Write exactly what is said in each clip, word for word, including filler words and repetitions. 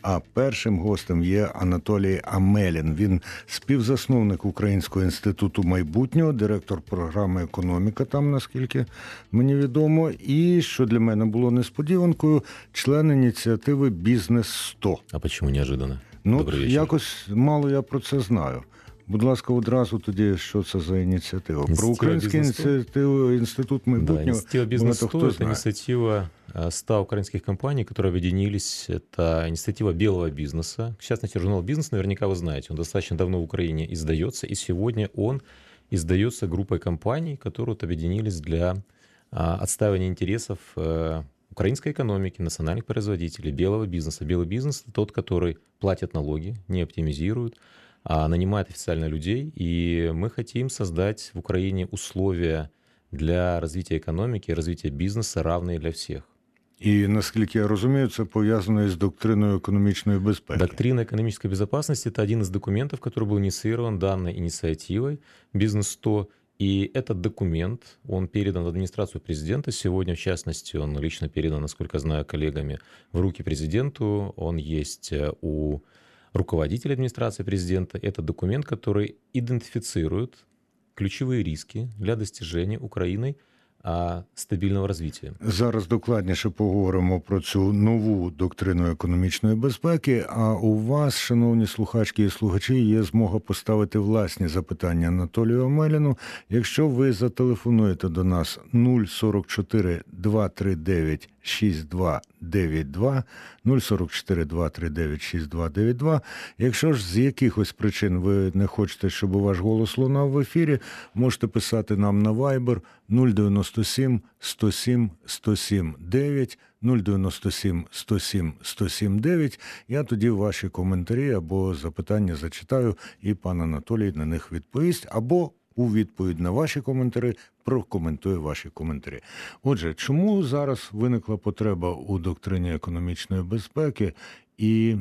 А першим гостем є Анатолій Амелін. Він співзасновник Українського інституту майбутнього, директор програми «Економіка» там, наскільки мені відомо. І, що для мене було несподіванкою, член ініціативи «Бізнес сто». А чому неожиданно? Ну, якось мало я про це знаю. Будь ласка, одразу тоді, що це за ініціатива? Инициатива Про Український ініціативу, інститут майбутнього. Да, инициатива «Бизнес сто» – это знает. инициатива ста украинских компаний, которые объединились. Это инициатива белого бизнеса. В частности, журнал «Бизнес» наверняка вы знаете. Он достаточно давно в Украине издается, и сегодня он издается группой компаний, которые вот объединились для отстаивания интересов украинской экономики, национальных производителей, белого бизнеса. Белый бизнес – это тот, который платит налоги, не оптимизирует, а нанимает официально людей. И мы хотим создать в Украине условия для развития экономики, развития бизнеса, равные для всех. І, наскільки я розумію, це пов'язано із доктриною економічної безпеки. Доктрина экономической безопасности – это один из документов, который был инициирован данной инициативой «Бизнес сто». И этот документ, он передан в администрацию президента. Сегодня, в частности, он лично передан, насколько знаю, коллегами в руки президенту. Он есть у руководителя администрации президента. Это документ, который идентифицирует ключевые риски для достижения Украиной стабільного розвитку. Зараз докладніше поговоримо про цю нову доктрину економічної безпеки, а у вас, шановні слухачки і слухачі, є змога поставити власні запитання Анатолію Амеліну. Якщо ви зателефонуєте до нас нуль сорок чотири два три дев'ять шість два дев'ять два, нуль сорок чотири два три дев'ять шість два дев'ять два. Якщо ж з якихось причин ви не хочете, щоб ваш голос лунав в ефірі, можете писати нам на Viber нуль дев'яносто сім сто сім сто сім дев'ять, нуль дев'яносто сім сто сім сто сім дев'ять. Я тоді ваші коментарі або запитання зачитаю, і пан Анатолій на них відповість, або у відповідь на ваші коментарі прокоментує ваші коментарі. Отже, чому зараз виникла потреба у доктрині економічної безпеки і,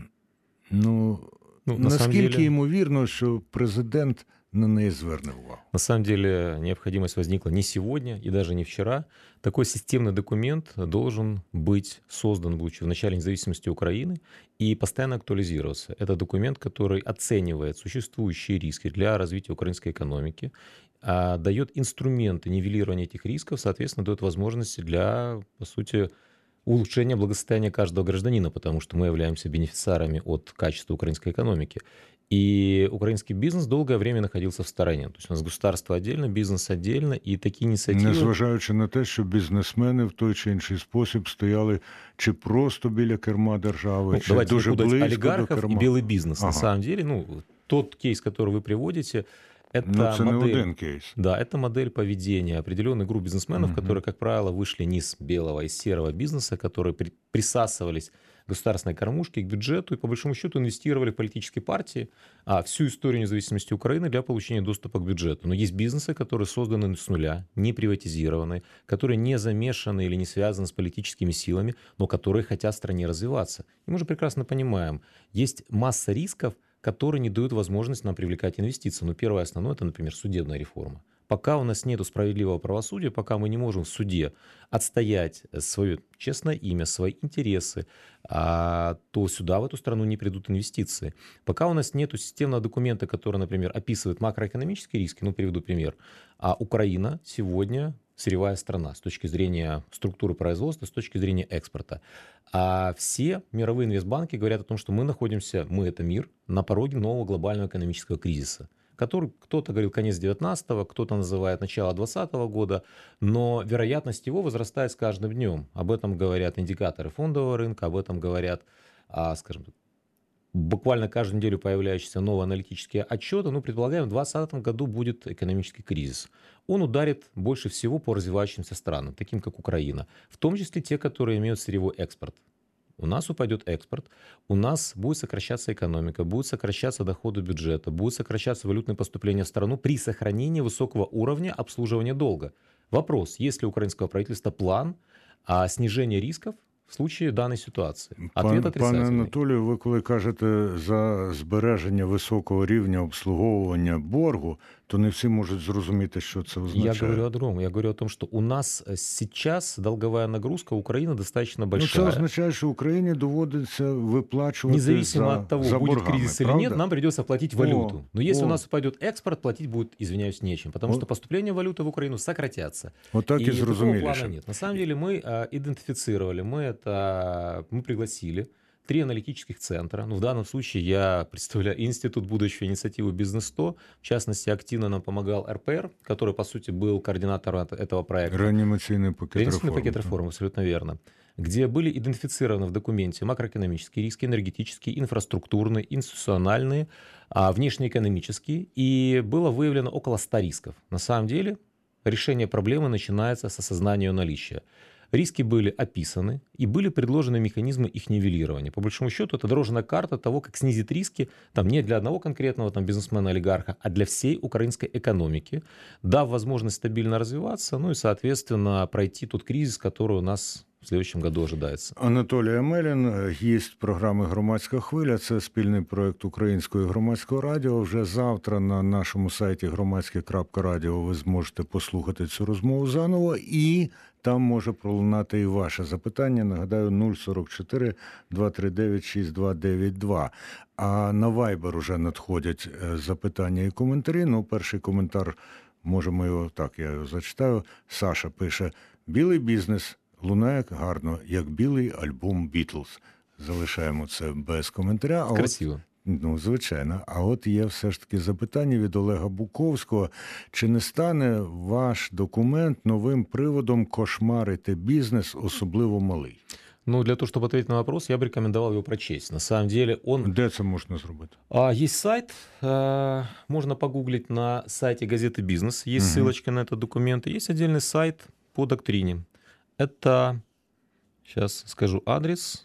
ну, ну наскільки деле... ймовірно, що президент на неї зверне увагу? На самом деле необходимость возникла не сегодня и даже не вчера. Такой системный документ должен быть создан, будучи в начале независимости Украины, и постоянно актуализироваться. Это документ, который оценивает существующие риски для развития украинской экономики, дает инструменты нивелирования этих рисков, соответственно, дает возможности для, по сути, улучшения благосостояния каждого гражданина, потому что мы являемся бенефициарами от качества украинской экономики. И украинский бизнес долгое время находился в стороне. То есть у нас государство отдельно, бизнес отдельно, і такі ініціативи... Незважаючи на те, що бізнесмени в той чи інший спосіб стояли чи просто біля керма держави, ну, чи дуже близько олигархов до керма. И белый бизнес. Ага. На самом деле, ну, тот кейс, который вы приводите, это, ну, модель, не один кейс. Да, это модель поведения определенных групп бизнесменов, угу. которые, как правило, вышли не из белого, из серого бизнеса, которые при, присасывались государственной кормушки к бюджету и, по большому счету, инвестировали в политические партии а, всю историю независимости Украины для получения доступа к бюджету. Но есть бизнесы, которые созданы с нуля, не приватизированы, которые не замешаны или не связаны с политическими силами, но которые хотят в стране развиваться. И мы же прекрасно понимаем, есть масса рисков, которые не дают возможность нам привлекать инвестиции. Но первое основное – это, например, судебная реформа. Пока у нас нет справедливого правосудия, пока мы не можем в суде отстоять свое честное имя, свои интересы, то сюда, в эту страну, не придут инвестиции. Пока у нас нет системного документа, который, например, описывает макроэкономические риски, ну, приведу пример, а Украина сегодня сырьевая страна с точки зрения структуры производства, с точки зрения экспорта. А все мировые инвестбанки говорят о том, что мы находимся, мы это мир, на пороге нового глобального экономического кризиса, который кто-то говорил конец девятнадцатого, кто-то называет начало двадцатого года, но вероятность его возрастает с каждым днем. Об этом говорят индикаторы фондового рынка, об этом говорят, скажем так, буквально каждую неделю появляющиеся новые аналитические отчеты. Ну, предполагаем, в двадцатом году будет экономический кризис. Он ударит больше всего по развивающимся странам, таким как Украина, в том числе те, которые имеют сырьевой экспорт. У нас упадет экспорт, у нас будет сокращаться экономика, будут сокращаться доходы бюджета, будут сокращаться валютные поступления в страну при сохранении высокого уровня обслуживания долга. Вопрос, есть ли у украинского правительства план снижения рисков в случае данной ситуации? Пан, Ответ пане отрицательный. Анатолію, ви коли кажете за збереження високого рівня обслуговування боргу, то не всі можуть зрозуміти, що це означає. Я говорю о другом. Я говорю о том, что у нас сейчас долговая нагрузка Украины достаточно большая. Ну, це означає, що Україні доводиться виплачувати Независимо за, от того, за будет боргами, кризис или правда? нет, нам придется платить валюту. О, Но если о. у нас упадет экспорт, платить будет, извиняюсь, нечем, потому О. что поступления валюты в Украину сократятся. Отак і И такого зрозуміліше. плана нет. На самом деле мы а, идентифицировали, мы это, мы пригласили три аналитических центра. Ну, в данном случае я представляю Институт будущей инициативы «Бизнес сто». В частности, активно нам помогал эр пэ эр, который, по сути, был координатором этого проекта. Реанимационный пакет Реанимационный реформ. пакет реформ, абсолютно верно. Где были идентифицированы в документе макроэкономические риски, энергетические, инфраструктурные, институциональные, а, внешнеэкономические. И было выявлено около ста рисков. На самом деле решение проблемы начинается с осознания ее наличия. Риски были описаны и были предложены механизмы их нивелирования. По большому счету, это дорожная карта того, как снизить риски там, не для одного конкретного там, бизнесмена-олигарха, а для всей украинской экономики, дав возможность стабильно развиваться, ну и, соответственно, пройти тот кризис, который у нас в следующем году ожидается. Анатолій Амелін, гість програми «Громадська хвиля». Це спільний проєкт Українського і Громадського радіо. Вже завтра на нашому сайті громадське крапка радіо ви зможете послухати цю розмову заново. І там може пролунати і ваше запитання. Нагадаю, нуль сорок чотири двісті тридцять дев'ять шістдесят два дев'яносто два. А на Viber уже надходять запитання і коментарі. Ну, перший коментар, можемо його, так, я його зачитаю. Саша пише: «Білий бізнес лунає гарно, як білий альбом «Бітлз». Залишаємо це без коментаря. А Красиво. От, ну, звичайно. А от є все ж таки запитання від Олега Буковського. Чи не стане ваш документ новим приводом кошмарити бізнес, особливо малий? Ну, для того, чтобы ответить на вопрос, я бы рекомендовал его прочесть. На самом деле он... Де це можна зробити? А, есть сайт, а, можно погуглить на сайте газеты «Бизнес», есть Мгм. ссылочка на этот документ, и есть отдельный сайт по доктрине. Это, сейчас скажу адрес,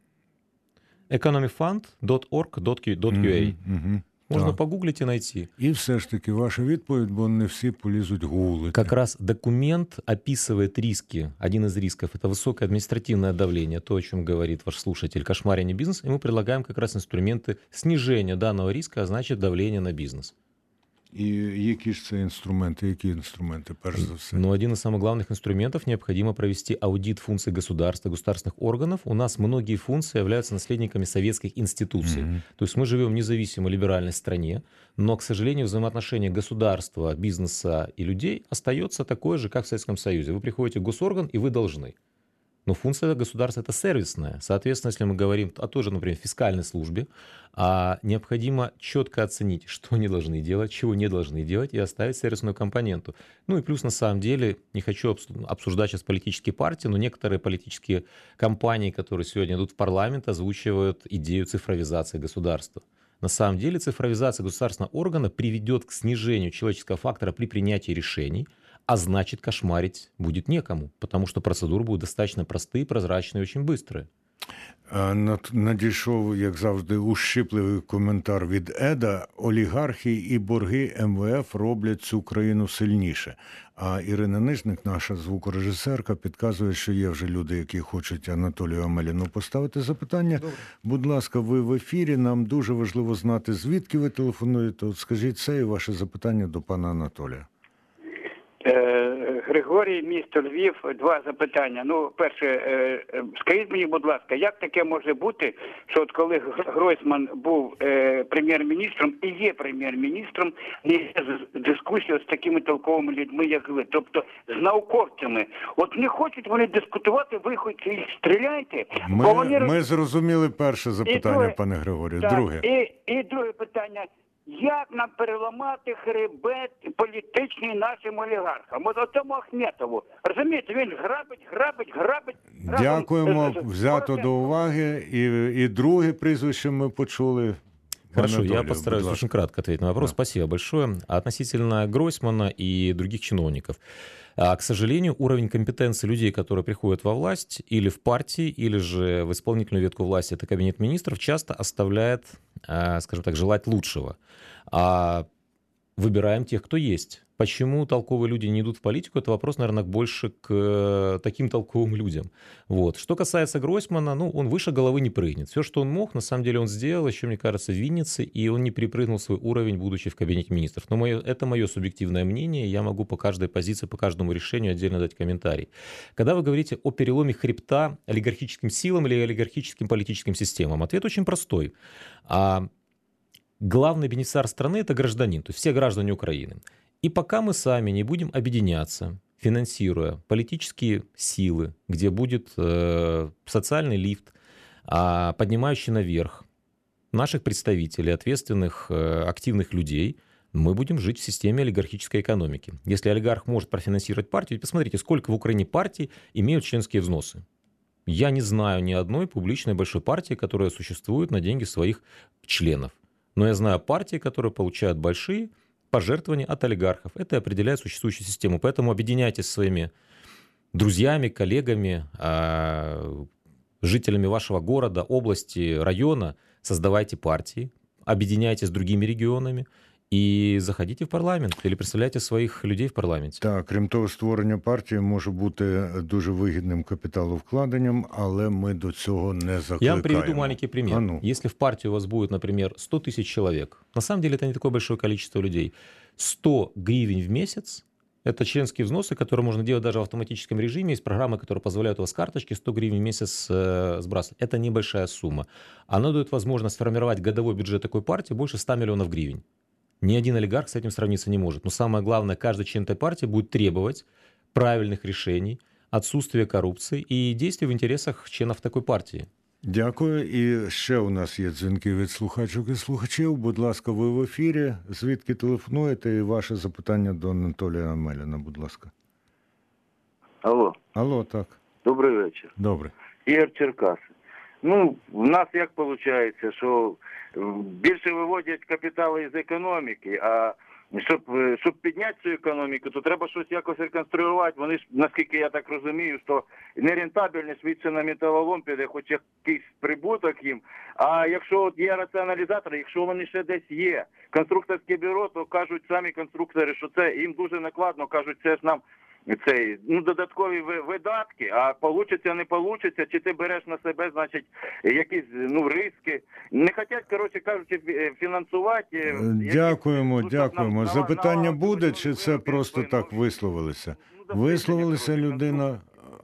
economyfund точка орг точка ю а. Мгм, мгм. Можно Так. погуглить и найти. І все ж таки ваша відповідь, бо не всі полізуть гуглити. Как раз документ описывает риски. Один из рисков – это высокое административное давление, то, о чем говорит ваш слушатель, кошмарение бизнеса. И мы предлагаем как раз инструменты снижения данного риска, а значит давления на бизнес. І які ж це інструменти, які інструменти, перш за все? Но один из самых главных инструментов – необходимо провести аудит функций государства, государственных органов. У нас многие функции являются наследниками советских институций. Мгм. То есть мы живем в независимой либеральной стране, но, к сожалению, взаимоотношения государства, бизнеса и людей остается такое же, как в Советском Союзе. Вы приходите в госорган, и вы должны. Но функция государства – это сервисная. Соответственно, если мы говорим о той же, например, фискальной службе, а необходимо четко оценить, что они должны делать, чего не должны делать, и оставить сервисную компоненту. Ну и плюс, на самом деле, не хочу обсуждать сейчас политические партии, но некоторые политические компании, которые сегодня идут в парламент, озвучивают идею цифровизации государства. На самом деле цифровизация государственного органа приведет к снижению человеческого фактора при принятии решений, а значит, кошмарить будет некому, потому что процедуры будут достаточно простые, прозрачные и очень быстрые. А, над- Надійшов, як завжди, ущипливий коментар від Еда. Олігархи і борги ем ве еф роблять цю країну сильніше. А Ірина Нижник, наша звукорежисерка, підказує, що є вже люди, які хочуть Анатолію Амеліну поставити запитання. Добре. Будь ласка, ви в ефірі. Нам дуже важливо знати, звідки ви телефонуєте. От скажіть це і ваше запитання до пана Анатолія. Е, Григорій, місто Львів, два запитання. Ну, перше, е, е, скажіть мені, будь ласка, як таке може бути, що от коли Гр- Гройсман був е, прем'єр-міністром і є прем'єр-міністром, не є з- дискусія з такими толковими людьми, як ви, тобто з науковцями. От не хочуть вони дискутувати, ви хоч і стріляйте, бо вони... Ми, ми зрозуміли перше запитання, друге- пане Григорію. Так, Друге. І, і друге питання. Як нам переламати хребет політичний нашим олігархам? От тому Ахметову. Розумієте, він грабить, грабить, грабить. разом Дякуємо, з- з- взято до уваги. І, і друге прізвище ми почули. Хорошо, Анатолію, я будь постараюсь ласка. очень кратко ответить на вопрос. Да. Спасибо большое. Относительно Гройсмана и других чиновников. А, К сожалению, уровень компетенции людей, которые приходят во власть или в партии, или же в исполнительную ветку власти, это кабинет министров, часто оставляет, а, скажем так, желать лучшего. А выбираем тех, кто есть. Почему толковые люди не идут в политику, это вопрос, наверное, больше к э, таким толковым людям. Вот. Что касается Гройсмана, ну, он выше головы не прыгнет. Все, что он мог, на самом деле он сделал, еще, мне кажется, в Виннице, и он не перепрыгнул свой уровень, будучи в кабинете министров. Но мое, это мое субъективное мнение, я могу по каждой позиции, по каждому решению отдельно дать комментарий. Когда вы говорите о переломе хребта олигархическим силам или олигархическим политическим системам, ответ очень простой. А главный бенефициар страны – это гражданин, то есть все граждане Украины. И пока мы сами не будем объединяться, финансируя политические силы, где будет э, социальный лифт, э, поднимающий наверх наших представителей, ответственных, э, активных людей, мы будем жить в системе олигархической экономики. Если олигарх может профинансировать партию, посмотрите, сколько в Украине партий имеют членские взносы. Я не знаю ни одной публичной большой партии, которая существует на деньги своих членов. Но я знаю партии, которые получают большие пожертвования от олигархов. Это определяет существующую систему. Поэтому объединяйтесь со своими друзьями, коллегами, жителями вашего города, области, района. Создавайте партии, объединяйтесь с другими регионами і заходите в парламент, або представляйте своїх людей в парламенті. Так, крім того, створення партії може бути дуже вигідним капіталовкладенням, але ми до цього не закликаємо. Я вам приведу маленький пример. А ну. Если в партии у вас будет, например, сто тысяч человек, на самом деле это не такое большое количество людей, сто гривен в месяц, это членские взносы, которые можно делать даже в автоматическом режиме. Есть программы, которые позволяют у вас с карточки сто гривен в месяц э, сбрасывать. Это небольшая сумма. Она дает возможность сформировать годовой бюджет такой партии больше ста миллионов гривен. Ни один олигарх с этим сравниться не может. Но самое главное, каждый член этой партии будет требовать правильных решений, отсутствия коррупции и действий в интересах членов такой партии. Дякую. І ще у нас є дзвінки від слухачок і слухачів. Будь ласка, ви в ефірі. Звідки телефонуєте? І ваше запитання до Анатолія Амеліна, будь ласка. Алло. Алло, так. Добрий вечір. Добре. Ігор Черкаси. Ну, в нас як виходить, що більше виводять капітали із економіки, а щоб, щоб підняти цю економіку, то треба щось якось реконструювати. Вони ж, наскільки я так розумію, що нерентабельність швидше на металолом піде, хоч якийсь прибуток їм. А якщо от є раціоналізатори, якщо вони ще десь є, конструкторське бюро, то кажуть самі конструктори, що це їм дуже накладно, кажуть, це ж нам цей, ну, додаткові видатки, а получиться, не получиться, чи ти береш на себе, значить, якісь, ну, риски. Не хочуть, коротше кажучи, фінансувати. Дякуємо, якісь, дякуємо. нам, Запитання нам, буде, нам, чи це просто так висловилися? Ну, Висловилися людина...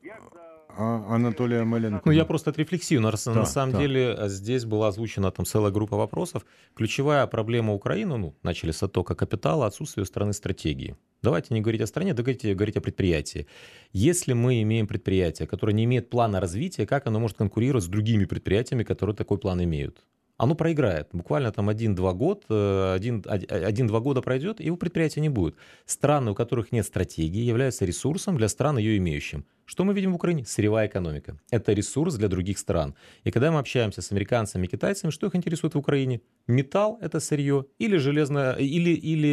А Анатолий Амелин. Ну, я просто отрефлексирую. На, да, на самом да. деле здесь была озвучена там целая группа вопросов. Ключевая проблема Украины, ну, начали с оттока капитала, отсутствие у страны стратегии. Давайте не говорить о стране, давайте говорить о предприятии. Если мы имеем предприятие, которое не имеет плана развития, как оно может конкурировать с другими предприятиями, которые такой план имеют? Оно проиграет. Буквально там один-два года, один, один-два года пройдет, и его предприятия не будет. Страны, у которых нет стратегии, являются ресурсом для стран, ее имеющим. Что мы видим в Украине? Сырьевая экономика. Это ресурс для других стран. И когда мы общаемся с американцами и китайцами, что их интересует в Украине? Металл – это сырье или железное, или,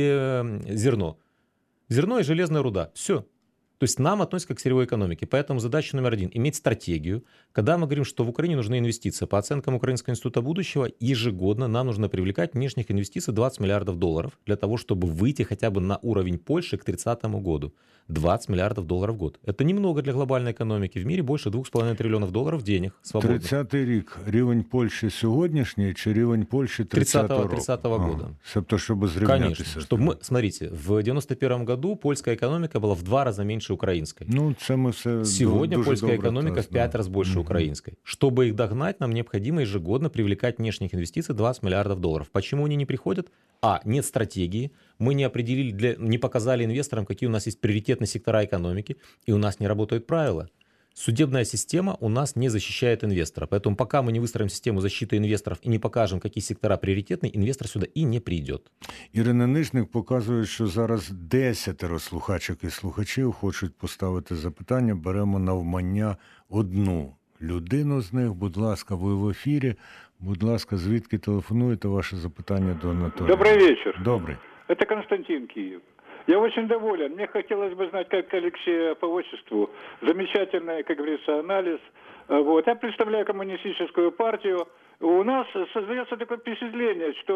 или зерно. Зерно и железная руда. Все. То есть нам относятся как к сырьевой экономике. Поэтому задача номер один – иметь стратегию. Когда мы говорим, что в Украине нужны инвестиции, по оценкам Украинского института будущего, ежегодно нам нужно привлекать внешних инвестиций двадцать миллиардов долларов для того, чтобы выйти хотя бы на уровень Польши к тридцатому году. двадцать миллиардов долларов в год. Это немного для глобальной экономики. В мире больше двух с половиной триллионов долларов денег свободных. тридцятий рік. Рівень Польщі сьогоднішній чи рівень Польщі тридцятого року? тридцатого года. Тобто, чтобы зрівнятися. Конечно. Чтобы мы, смотрите, в девяносто первом году польская экономика была в два раза меньше украинской. Ну, це ми все Сегодня дуже польская добре экономика в пять раз больше Мгм. украинской. Чтобы их догнать, нам необходимо ежегодно привлекать внешних инвестиций двадцать миллиардов долларов. Почему они не приходят? А, нет стратегии. Мы не определили, для, не показали инвесторам, какие у нас есть приоритетные сектора экономики, и у нас не работают правила. Судебная система у нас не защищает инвестора. Поэтому пока мы не выстроим систему защиты инвесторов и не покажем, какие сектора приоритетные, инвестор сюда и не придет. Ірина Нижник показує, що зараз десятеро слухачок і слухачів хочуть поставити запитання. Беремо навмання одну людину з них. Будь ласка, ви в ефірі. Будь ласка, звідки телефонуєте? Ваше запитання до Анатолія. Добрый вечер. Добрий. Это Константин, Киев. Я очень доволен. Мне хотелось бы знать, как Алексея по отчеству. Замечательный, как говорится, анализ. Вот. Я представляю коммунистическую партию. У нас создается такое впечатление, что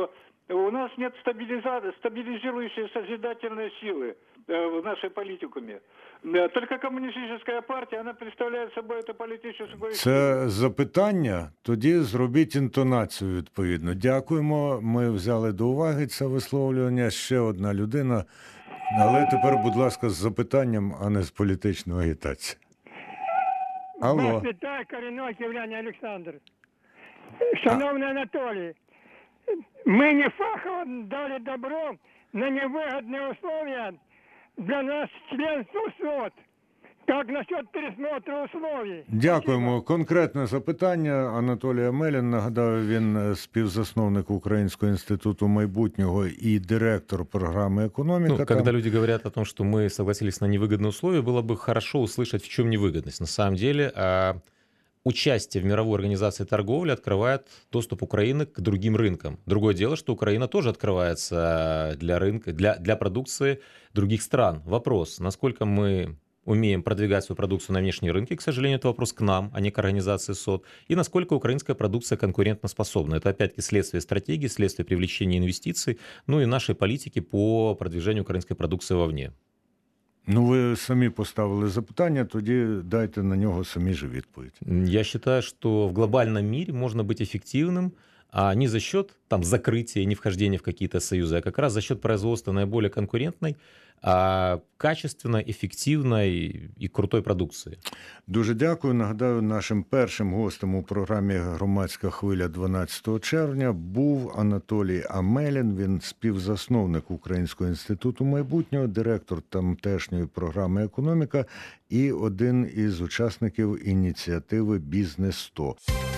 У нас нет стабилиза- стабилизирующей созидательной силы э, в нашей политикуме. Э, Только коммунистическая партия, она представляет собой эту политическую силу. Це запитання, тоді зробіть інтонацію відповідно. Дякуємо, ми взяли до уваги це висловлювання. Ще одна людина, але тепер, будь ласка, з запитанням, а не з політичної агітації. Алло. Вас вітає корінний київлянин Олександр. Шановний Анатолій, ми не фахово дали добро на невыгодные условия для нас членства в СОТ. Как насчет пересмотру условий? Дякуємо. Конкретне запитання. Анатолій Амелін, нагадаю, він співзасновник Українського інституту майбутнього і директор програми «Економіка». Ну, когда люди говорят о том, что мы согласились на невыгодные условия, было бы хорошо услышать, в чем невыгодность. На самом деле, а, участие в мировой организации торговли открывает доступ Украины к другим рынкам. Другое дело, что Украина тоже открывается для рынка, для, для продукции других стран. Вопрос, насколько мы умеем продвигать свою продукцию на внешние рынки, к сожалению, это вопрос к нам, а не к организации СОТ, и насколько украинская продукция конкурентоспособна. Это опять-таки следствие стратегии, следствие привлечения инвестиций, ну и нашей политики по продвижению украинской продукции вовне. Ну, ви самі поставили запитання, тоді дайте на нього самі же відповідь. Я считаю, что в глобальном мире можно быть эффективным, а не за счет там, закрытия, не вхождения в какие-то союзы, а как раз за счет производства наиболее конкурентной, а качественной, эффективной и крутой продукции. Дуже дякую. Нагадаю, нашим першим гостем у програмі «Громадська хвиля» дванадцятого червня був Анатолій Амелін. Він співзасновник Українського інституту майбутнього, директор тамтешньої програми «Економіка» і один із учасників ініціативи «Бізнес сто».